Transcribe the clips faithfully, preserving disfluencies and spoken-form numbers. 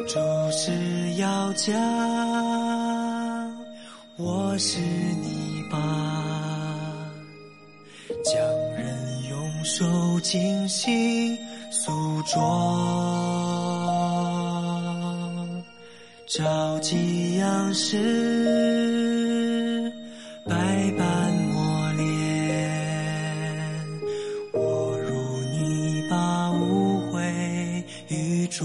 主是要讲，我是你吧，将人用手精心诉说，召集样式，百般磨练，我如泥巴无悔愚拙，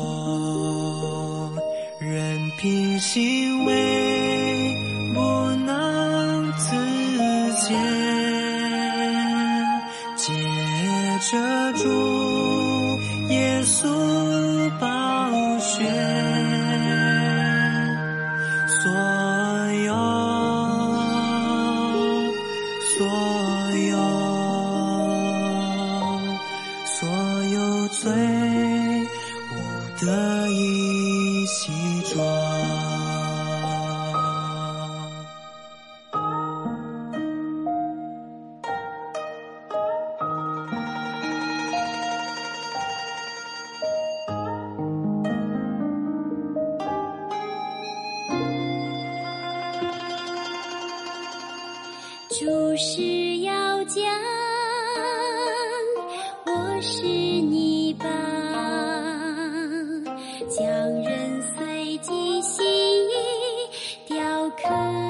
任凭行为不能自检，借着主耶稣宝血，所有所有所有罪无得以洗濯。 主是要讲，我是泥巴，将人随己心意雕刻，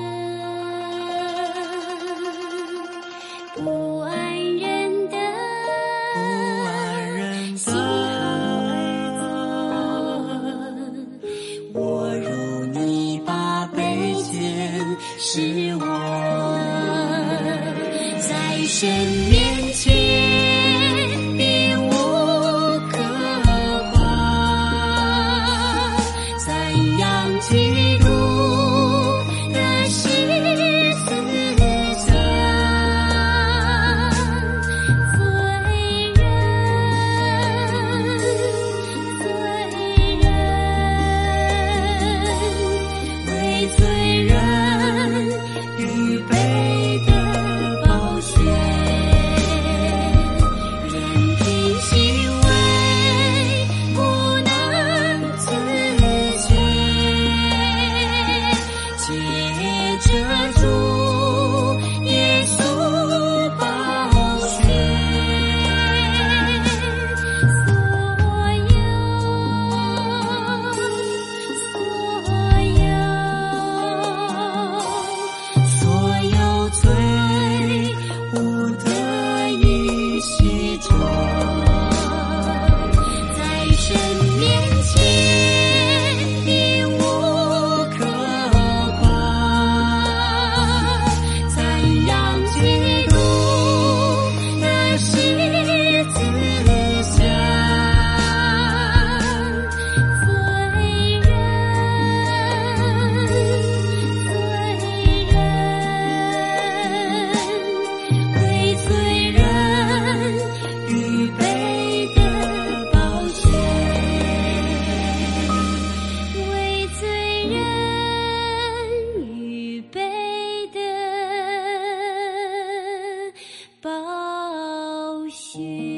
不按人的不按人喜好而做， 我如泥巴被剪，是我在神面前并无可夸，赞扬基督的十字架， 罪人，罪人， 为罪人预备的宝血，任凭行为不能自检，借着主耶稣宝血， 所有，所有。 所有罪无得以洗濯， 在神面前并无可夸，赞扬基督的十字架， 罪人，罪人， 为罪人预备的宝血， 为罪人预备的宝血。